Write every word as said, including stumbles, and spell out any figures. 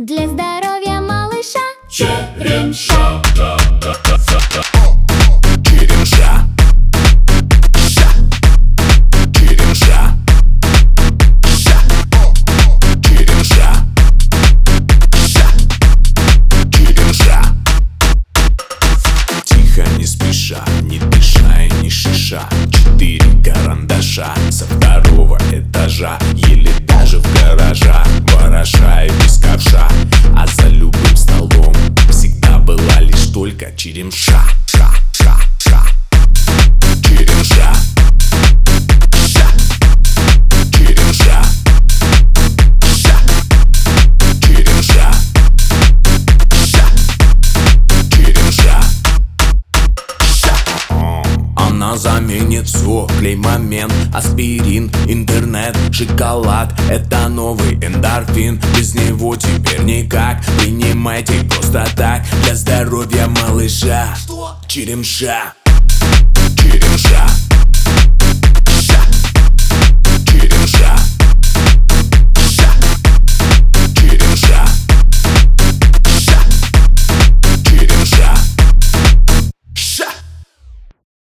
для здоровья малыша. Черемша. Черемша. Ша. Черемша. Ша. Черемша. Ша. Черемша. Тихо, не спеша, не дыша и не шиша. Четыре карандаша со второго этажа, еле даже в гаража, вороша и без ковша. А за любым столом всегда была лишь только черемша. Ша, ша, ша. Черемша. Ша. Черемша. Ша. Черемша. Ша. Черемша. Ша. Она заменит все, клей-момент, аспирин, интернет, шоколад. Это новый эндорфин, без него теперь никак. Принимайте просто так, для здоровья малыша. Черемша. Черемша.